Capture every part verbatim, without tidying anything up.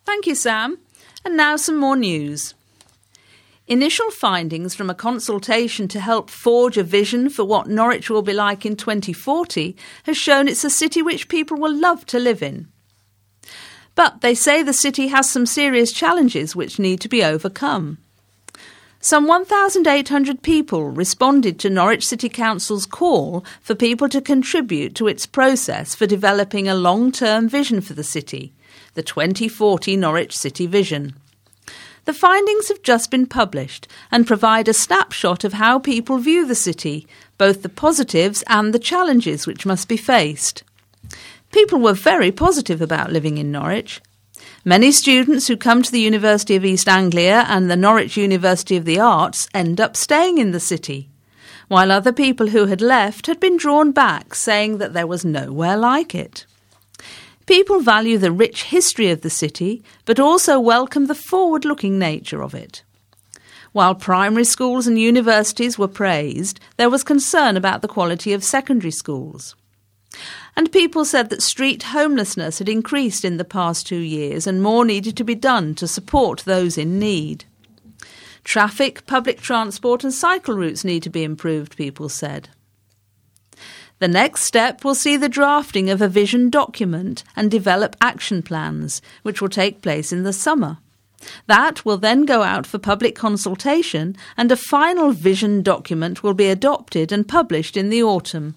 Thank you, Sam. And now some more news. Initial findings from a consultation to help forge a vision for what Norwich will be like in twenty forty has shown it's a city which people will love to live in. But they say the city has some serious challenges which need to be overcome. Some one thousand eight hundred people responded to Norwich City Council's call for people to contribute to its process for developing a long-term vision for the city, the twenty forty Norwich City Vision. The findings have just been published and provide a snapshot of how people view the city, both the positives and the challenges which must be faced. People were very positive about living in Norwich. Many students who come to the University of East Anglia and the Norwich University of the Arts end up staying in the city, while other people who had left had been drawn back, saying that there was nowhere like it. People value the rich history of the city, but also welcome the forward-looking nature of it. While primary schools and universities were praised, there was concern about the quality of secondary schools. And people said that street homelessness had increased in the past two years and more needed to be done to support those in need. Traffic, public transport and cycle routes need to be improved, people said. The next step will see the drafting of a vision document and develop action plans, which will take place in the summer. That will then go out for public consultation, and a final vision document will be adopted and published in the autumn.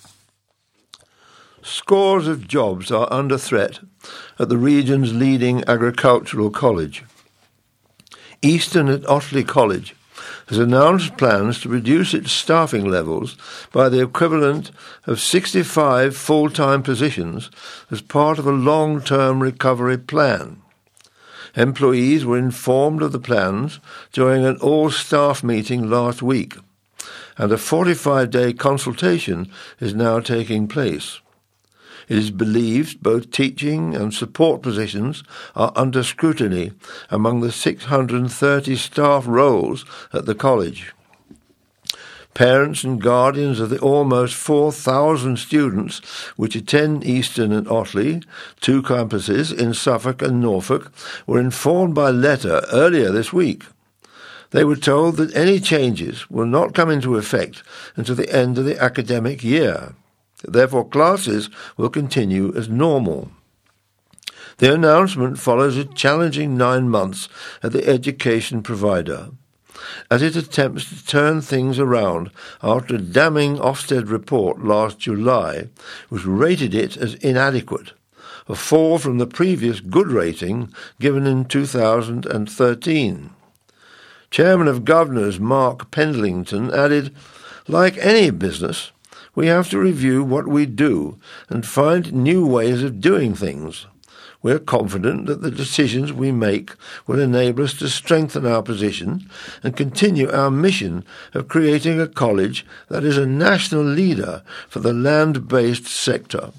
Scores of jobs are under threat at the region's leading agricultural college. Eastern at Otley College has announced plans to reduce its staffing levels by the equivalent of sixty-five full-time positions as part of a long-term recovery plan. Employees were informed of the plans during an all-staff meeting last week, and a forty-five day consultation is now taking place. It is believed both teaching and support positions are under scrutiny among the six hundred thirty staff roles at the college. Parents and guardians of the almost four thousand students which attend Eastern and Otley, two campuses in Suffolk and Norfolk, were informed by letter earlier this week. They were told that any changes will not come into effect until the end of the academic year. Therefore, classes will continue as normal. The announcement follows a challenging nine months at the education provider, as it attempts to turn things around after a damning Ofsted report last July, which rated it as inadequate, a fall from the previous good rating given in two thousand thirteen. Chairman of Governors Mark Pendlington added, "Like any business, we have to review what we do and find new ways of doing things. We're confident that the decisions we make will enable us to strengthen our position and continue our mission of creating a college that is a national leader for the land-based sector."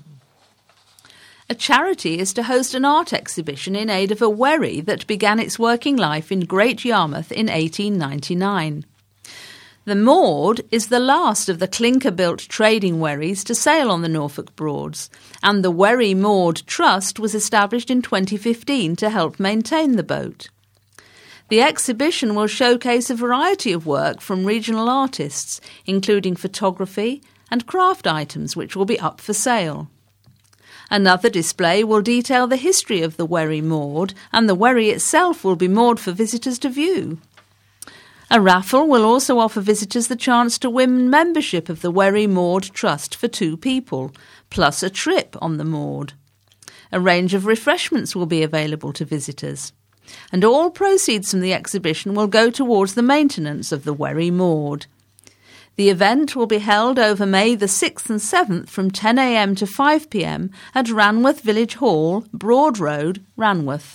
A charity is to host an art exhibition in aid of a wherry that began its working life in Great Yarmouth in eighteen ninety-nine. The Maud is the last of the clinker-built trading wherries to sail on the Norfolk Broads, and the Wherry Maud Trust was established in twenty fifteen to help maintain the boat. The exhibition will showcase a variety of work from regional artists, including photography and craft items which will be up for sale. Another display will detail the history of the Wherry Maud, and the wherry itself will be moored for visitors to view. A raffle will also offer visitors the chance to win membership of the Wherry Maud Trust for two people, plus a trip on the Maud. A range of refreshments will be available to visitors, and all proceeds from the exhibition will go towards the maintenance of the Wherry Maud. The event will be held over May the sixth and seventh from ten a m to five p m at Ranworth Village Hall, Broad Road, Ranworth.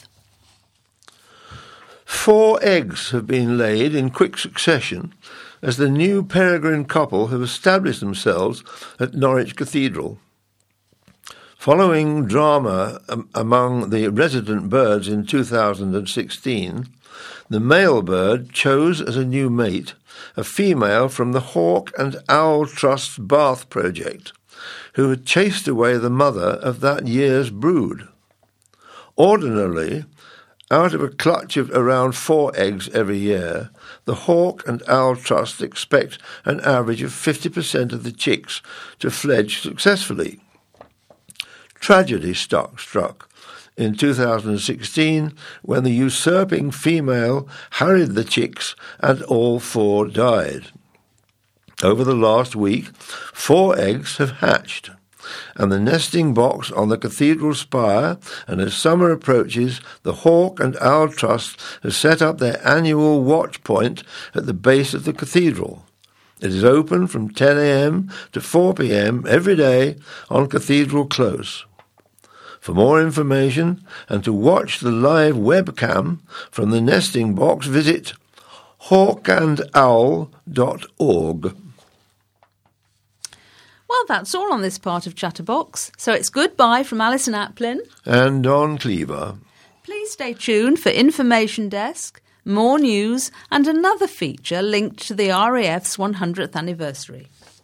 Four eggs have been laid in quick succession as the new Peregrine couple have established themselves at Norwich Cathedral. Following drama um, among the resident birds in two thousand sixteen, the male bird chose as a new mate a female from the Hawk and Owl Trust's Bath project, who had chased away the mother of that year's brood. Ordinarily, Out of a clutch of around four eggs every year, the Hawk and Owl Trust expect an average of fifty percent of the chicks to fledge successfully. Tragedy struck, struck in two thousand sixteen when the usurping female harried the chicks and all four died. Over the last week, four eggs have hatched, and the nesting box on the cathedral spire, and as summer approaches, the Hawk and Owl Trust has set up their annual watch point at the base of the cathedral. It is open from ten a.m. to four p.m. every day on Cathedral Close. For more information and to watch the live webcam from the nesting box, visit hawk and owl dot org. Well, that's all on this part of Chatterbox. So it's goodbye from Alison Aplin and Don Cleaver. Please stay tuned for Information Desk, more news and another feature linked to the R A F's one hundredth anniversary.